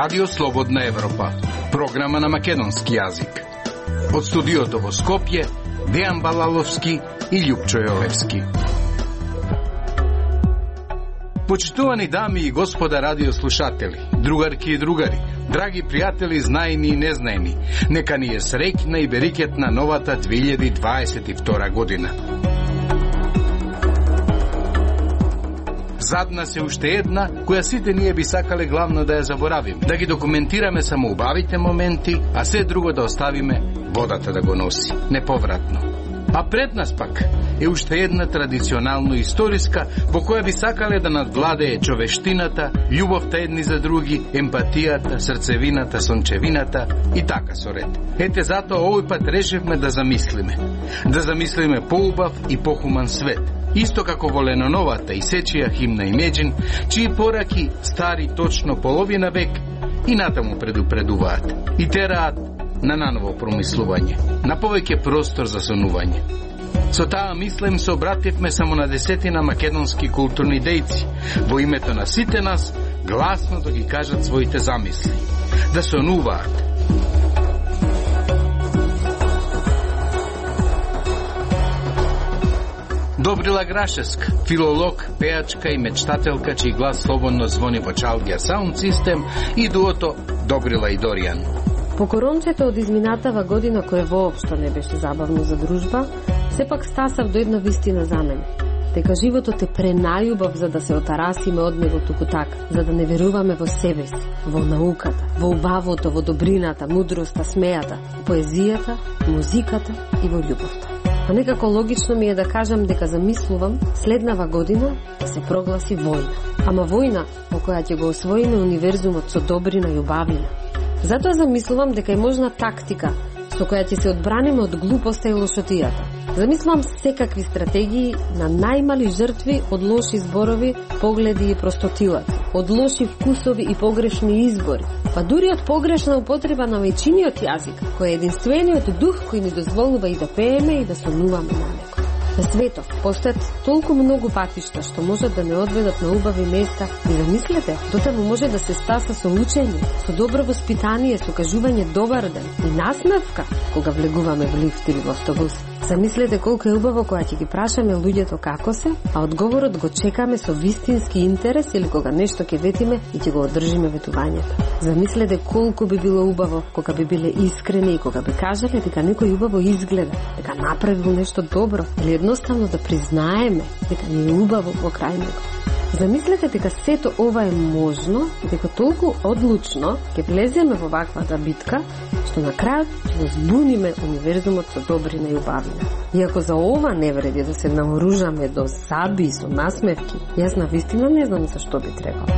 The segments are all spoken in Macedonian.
Радио Слободна Европа, програма на македонски јазик. Од студиото во Скопје, Дејан Балаловски и Љупчо Јовевски. Почитувани дами и господа радиослушатели, другарки и другари, драги пријатели, знаени и незнаени, нека ни е среќна и берикетна новата 2022 година. Зад нас е уште една, која сите ние би сакале главно да ја заборавиме, да ги документираме само убавите моменти, а се друго да оставиме водата да го носи, неповратно. А пред нас пак е уште една традиционално историска, во која би сакале да надвладее човештината, љубовта едни за други, емпатијата, срцевината, сончевината и така со ред. Ете затоа овој пат решивме да замислиме. Да замислиме поубав и похуман свет. Исто како во Леноновата и сечија химна Имеджин, чии пораки стари точно половина век и натаму предупредуваат и тераат на наново промислување, на повеќе простор за сонување. Со таа мислем се обративме само на 10 македонски културни дејци, во името на сите нас гласно да ги кажат своите замисли, да сонуваат. Добрила Грашевска, филолог, пеачка и мечтателка, чиј глас слободно звони во Чалгија Саунд Систем, и дуото Добрила и Доријан. По корончето од изминатава година, која воопшто не беше забавно за дружба, сепак стасав до една вистина за мене. Дека животот е пренајубав за да се отарасиме од него туку така, за да не веруваме во себе си, во науката, во убавото, во добрината, мудроста, смејата, поезијата, музиката и во љубовта. А некако логично ми е да кажам дека замислувам следнава година да се прогласи војна. Ама војна во која ќе го освоиме универзумот со добрина и убавина. Затоа замислувам дека е можна тактика со која ќе се одбраниме од глупоста и лошотијата. Замислувам секакви стратегии на најмали жртви од лоши зборови, погледи и простотилаци, од лоши вкусови и погрешни избори, па дури од погрешна употреба на мајчиниот јазик, кој е единствениот дух кој ни дозволува и да пееме и да сонуваме на него. На светот постојат толку многу патишта што можат да не одведат на убави места и замислете, дотаму може да се стаса со учење, со добро воспитание, со кажување добар ден и насмевка кога влегуваме во лифт или во автобус. Замислете колку е убаво кога ќе ги прашаме луѓето како се, а одговорот го чекаме со вистински интерес или кога нешто ќе ветиме и ќе го одржиме ветувањето. Замислете колку би било убаво кога би биле искрени и кога би кажале дека некој убаво изгледа, дека направил нешто добро или едноставно да признаеме дека не е убаво во крај него. Замислете дека сето ова е можно и дека толку одлучно ќе влеземе во ваквата битка, што на крајот ќе го збуниме универзумот со добрина и убавина. Иако за ова не вреди да се наоружаме до саби со насмевки, јас навистина не знам за што би требало.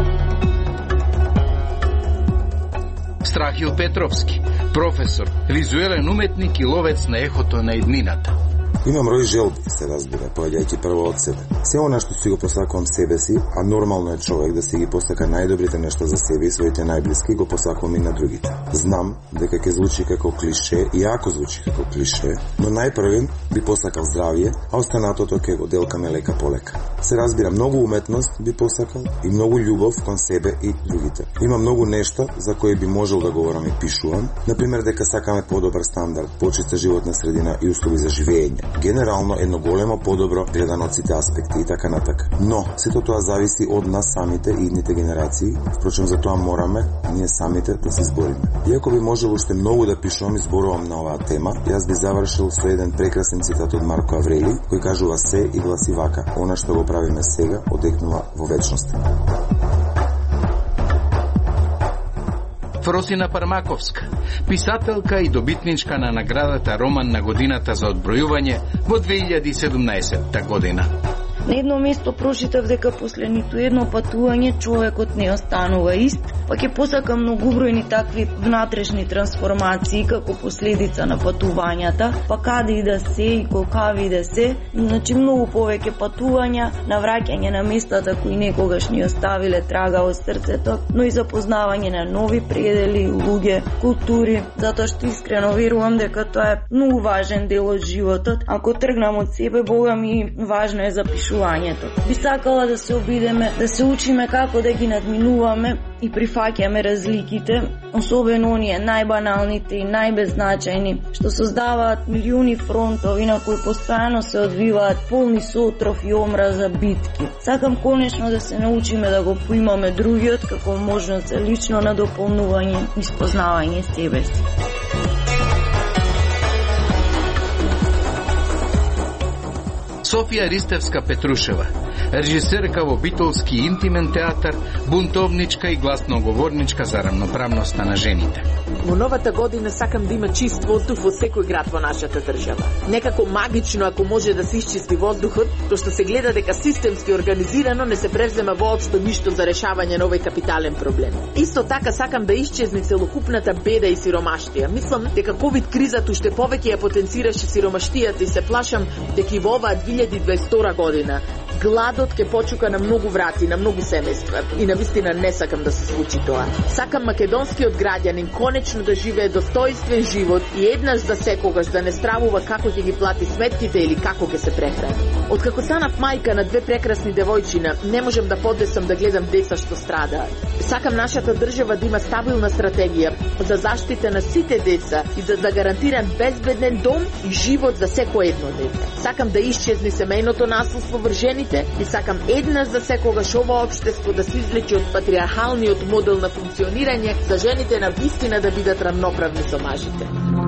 Страхил Петровски, професор, визуелен уметник и ловец на ехото на еднината. Имам рој желби, се разбира, поаѓајќи прво од себе. Се она што си го посакувам себе си, а нормално е човек да си ги посака најдобрите нешта за себе и своите најблиски, го посакувам и на другите. Знам дека ќе звучи како клише, и ако звучи како клише, но најпрвен би посакал здравје, а останатото ќе го делкаме лека по лека. Се разбира, многу уметност би посакал и многу љубов кон себе и другите. Има многу нешта за кои би можел да говорам и пишувам, например дека сакаме подобар стандард, почиста животна средина и услови за живење. Генерално едно големо подобро гледано од сите аспекти и така натака. Но сето тоа зависи од нас самите и идните генерации, впрочем за тоа мораме ние самите да се избориме. Иако би можело уште многу да пишувам и зборувам на оваа тема, јас би завршил со еден прекрасен цитат од Марко Аврели, кој кажува се и гласи вака: она што го правиме сега одекнува во вечноста. Фросина Пармаковска, писателка и добитничка на наградата Роман на годината за одбројување во 2017 година. На едно место прочитав дека после ниту едно патување човекот не останува ист, па ќе посака многубројни такви внатрешни трансформации како последица на патувањата, па каде и да се и колкави да се, значи многу повеќе патувања, навраќање на местата кои некогаш ни оставиле трага од срцето, но и запознавање на нови предели, луѓе, култури, затоа што искрено верувам дека тоа е многу важен дел од животот. Ако тргнам од себе, Бога ми важно е запишување патувањето. Би сакала да се обидеме, да се учиме како да ги надминуваме и прифаќаме разликите, особено оние најбаналните и најбеззначајни, што создаваат милиони фронтови на кои постојано се одвиваат полни со отров и омраза битки. Сакам конечно да се научиме да го поимаме другиот како можност за лично надополнување и спознавање себе си. Софија Ристевска-Петрушева, режисерка во битолски интимен театар, бунтовничка и гласноговорничка за рамноправноста на жените. Во новата година сакам да има чист воздух во секој град во нашата држава. Некако магично ако може да се исчисти воздухот, тоа што се гледа дека системски организирано не се превзема воопшто ништо за решавање на овој капитален проблем. Исто така сакам да исчезне целокупната беда и сиромаштија. Мислам дека ковид кризата уште повеќе ја потенцираше сиромаштијата и се плашам дека и во оваа 2022 година гладот ќе почука на многу врати, на многу семејства. И навистина не сакам да се случи тоа. Сакам македонскиот граѓанин конечно да живее достоинствен живот и еднаш за секогаш да не стравува како ќе ги плати сметките или како ќе се прехрани. Откако станав мајка на две прекрасни девојчина, не можам да подесам да гледам деца што страдаат. Сакам нашата држава да има стабилна стратегија за заштита на сите деца и да гарантира безбеден дом и живот за секој едно дете. Сакам да исчезне семејното насилство врз жените и сакам еднаш за секогаш ова општество да се извлече од патриархалниот модел на функционирање за жените на вистина да бидат рамноправни со мажите.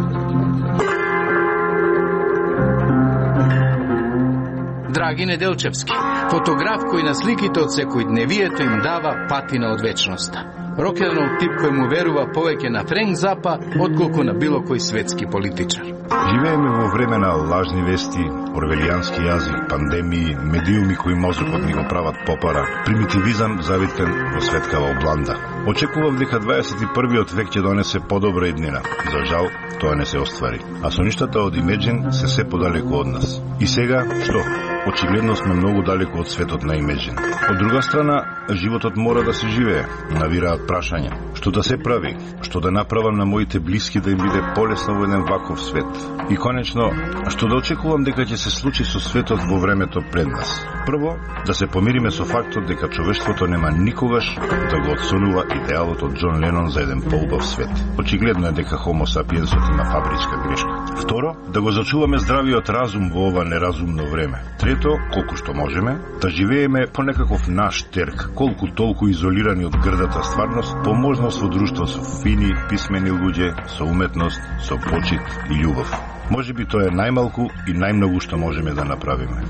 Драги Неделчевски, фотограф кој на сликите од секојдневието им дава патина од вечноста. Рокернов тип кој му верува повеќе на Френк Запа отколку на било кој светски политичар. Живееме во време на лажни вести, орвелијански јазик, пандемии, медиуми кои мозокот ни го прават попара, примитивизам завитен во светкава обланда. Очекував дека 21-виот век ќе донесе подобра иднина. За жал, тоа не се оствари. А соништата од Imagine се подалеку од нас. И сега, што? Очигледно сме многу далеку од светот на Imagine. Од друга страна, животот мора да се живее. Навираат прашања. Што да се прави? Што да направам на моите блиски да им биде полесно во еден ваков свет? И конечно, што да очекувам дека ќе се случи со светот во времето пред нас? Прво, да се помириме со фактот дека човештвото нема никогаш да го отсонува идеалот од Џон Ленон за еден поубав свет. Очигледно е дека Homo sapiensот има фабричка грешка. Второ, да го зачуваме здравиот разум во ова неразумно време. Трето, колку што можеме, да живееме по некаков наш терк, колку толку изолирани од грдата стварност, по можност во друштво со фини, писмени луѓе, со уметност, со почит и љубов. Може би тоа е најмалку и најмногу што можеме да направиме.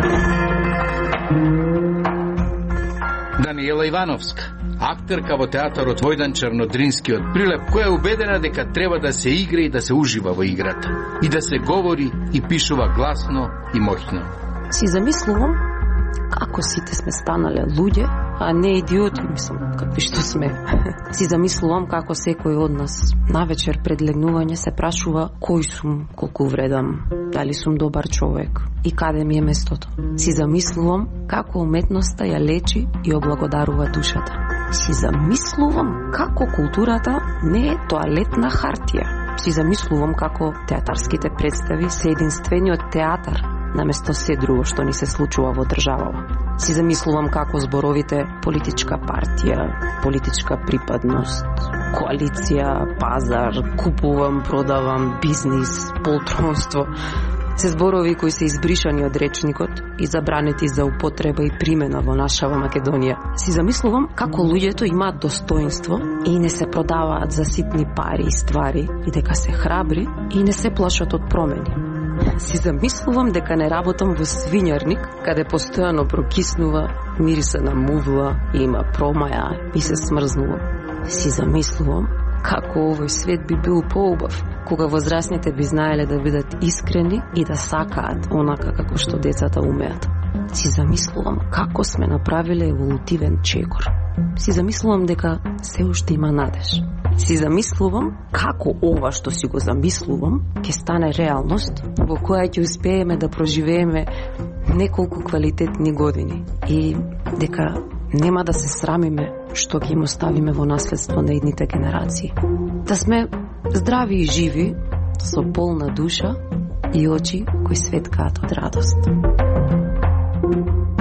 Даниела Ивановска, актерка во театарот Војдан Чернодрински од Прилеп, која е убедена дека треба да се игра и да се ужива во играта, и да се говори и пишува гласно и моќно. Си замислувам како сите сме станале луѓе, а не идиоти, мислам, какви што сме. Си замислувам како секој од нас навечер пред легнување се прашува кој сум, колку вредам, дали сум добар човек и каде ми е местото. Си замислувам како уметноста ја лечи и облагодарува душата. Си замислувам како културата не е тоалетна хартија. Си замислувам како театарските представи се единствениот театар наместо се друго што ни се случува во државава. Си замислувам како зборовите политичка партија, политичка припадност, коалиција, пазар, купувам, продавам, бизнис, полтронство, се зборови кои се избришани од речникот и забранети за употреба и примена во нашава Македонија. Си замислувам како луѓето имаат достоинство и не се продаваат за ситни пари и ствари и дека се храбри и не се плашат од промени. Си замислувам дека не работам во свињарник, каде постојано прокиснува, мириса на мувла и има промаја и се смрзнува. Си замислувам како овој свет би бил поубав, кога возрастните би знаеле да бидат искрени и да сакаат онака како што децата умеат. Си замислувам како сме направиле еволутивен чекор. Си замислувам дека се уште има надеж. Си замислувам како ова што си го замислувам ќе стане реалност во која ќе успееме да проживееме неколку квалитетни години и дека нема да се срамиме што ќе им оставиме во наследство на идните генерации. Да сме здрави и живи, со полна душа и очи кои светкаат од радост.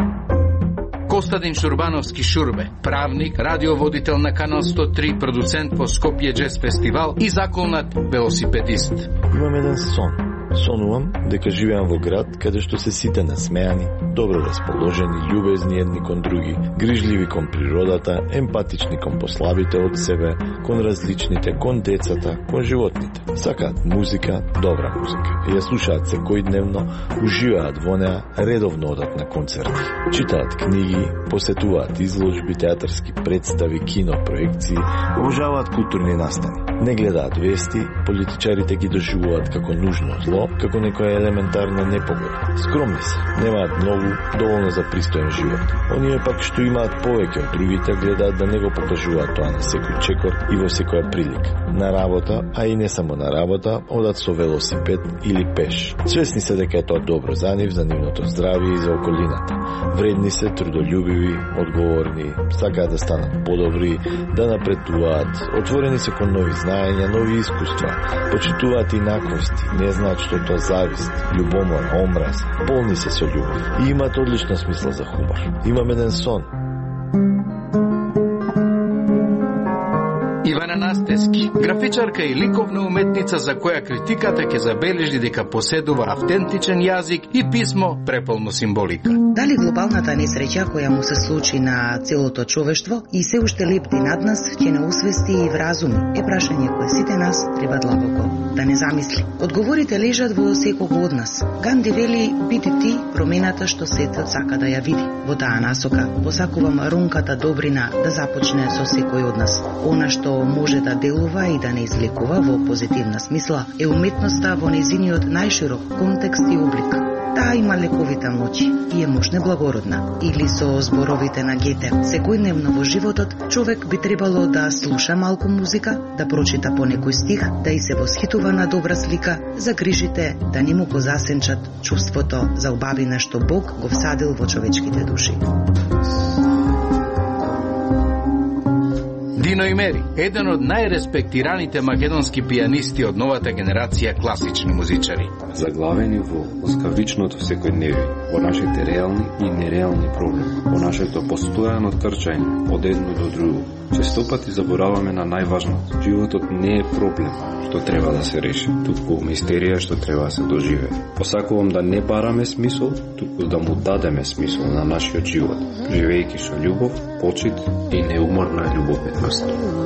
Костадин Шурбановски Шурбе, правник, радиоводител на Канал 103, продуцент по Скопје Джез фестивал и заколнат велосипедист. Имам еден сон. Сонувам дека живеам во град каде што се сите насмеани, добро расположени, љубезни едни кон други, грижливи кон природата, емпатични кон послабите од себе, кон различните, кон децата, кон животните. Сакаат музика, добра музика. Ја слушаат секојдневно, уживаат во неа, редовно одат на концерти. Читаат книги, посетуваат изложби, театарски представи, кино, проекции, обожаваат културни настани. Не гледаат вести, политичарите ги доживуваат како нужно зло, како некоја елементарна непогода. Скромни се, немаат многу, доволно за пристоен живот. Оние пак што имаат повеќе од другите гледаат да не го покажуваат тоа на секој чекор и во секоја прилика. На работа, а и не само на работа, одат со велосипед или пеш. Свесни се дека е тоа добро за нив, за нивното здравје и за околината. Вредни се, трудолюбиви, одговорни, сакаат да станат подобри, да напредуваат, отворени се кон нови знаења, нови искуства, почитуваат инаквости, не знаат што е тоа завист, љубомора, омраз, полни се со љубов и имаат одлична смисла за хумор. Имам еден сон. Ивана Настески, графичарка и ликовна уметница за која критиката ќе забележи дека поседува автентичен јазик и писмо преполно символика. Дали глобалната несреќа која му се случи на целото човештво и се уште лепти над нас ќе не усвести и вразуми е прашање кое сите нас треба длабоко да не замисли. Одговорите лежат во секого од нас. Ганди вели: биди ти промената што светот сака да ја види. Во таа насока посакувам рунката добрина да започне со секој од нас. Она што може да делува и да не излекува во позитивна смисла е уметноста во нејзиниот најширок контекст и облик. Таа има лековита моќ и е моќ неблагородна. Или со зборовите на Гете: секојдневно во животот човек би требало да слуша малку музика, да прочита по некој стих, да и се восхитува на добра слика, за грижите да не му го засенчат чувството за убавина што Бог го всадил во човечките души. Дино Имери, еден од најреспектираните македонски пијанисти од новата генерација класични музичари. Заглавени во оскавичното секојдневие, во нашите реални и нереални проблеми, во нашето постојано трчање од едно до друго. Често пати забораваме на најважното. Животот не е проблем што треба да се реши, туку мистерија што треба да се доживее. Посакувам да не бараме смисол, туку да му дадеме смисол на нашиот живот, живејќи со љубов, почит и неуморна љубовност.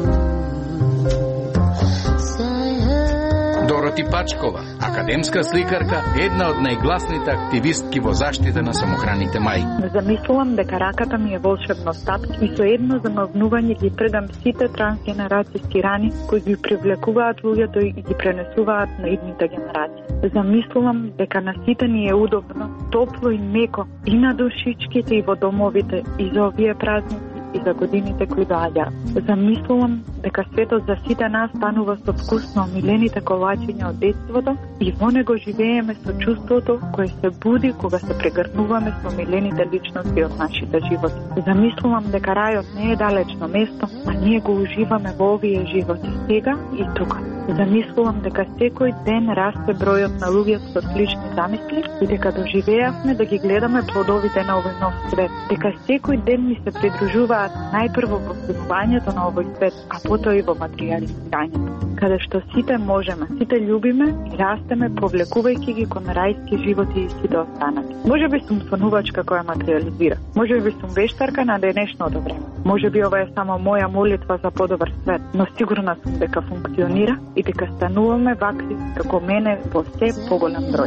Дороти Пачкова, академска сликарка, една од најгласните активистки во заштита на самохраните мајки. Замислувам дека раката ми е волшебно стапче и со едно замавнување ги тргам сите трансгенерацијски рани кои ги привлекуваат луѓето и ги пренесуваат на идните генерации. Замислувам дека на сите ни е удобно, топло и меко и на душичките и во домовите и за овие празници и за годините кои доаѓаат. Замислувам дека светот за сите нас станува со вкус на омилените колачиња од детството и во него живееме со чувството кое се буди кога се прегрнуваме со омилените личности од нашите животи. Замислувам дека рајот не е далечно место, а ние го уживаме во овие животи сега и тука. Замислувам дека секој ден расте бројот на луѓето со слични замисли и дека доживеавме да ги гледаме плодовите на овој нов свет. Дека секој ден ми се придружуваат најпрво во збудувањето на овој свет, а потоа и во материализирањето. Каде што сите можеме, сите љубиме и растеме, повлекувајќи ги кон рајски животи и сите останати. Може би сум сонувачка која материализира. Може би сум вештарка на денешното време. Може би ова е само моја молитва за подобар свет, но сигурна сум дека функционира и дека стануваме вакви како мене во се поголем број.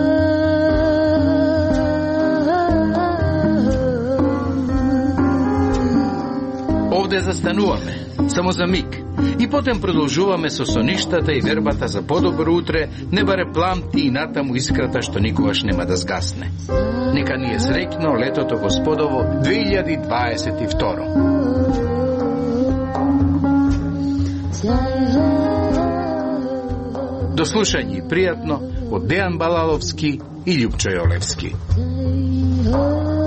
Овде застануваме, само за миг, и потем продолжуваме со соништата и вербата за подобро утре, не баре пламти и натаму искрата што никогаш нема да згасне. Нека ни е среќно летото Господово 2022. До слушање и пријатно од Дејан Балаловски и Љупчо Јолевски.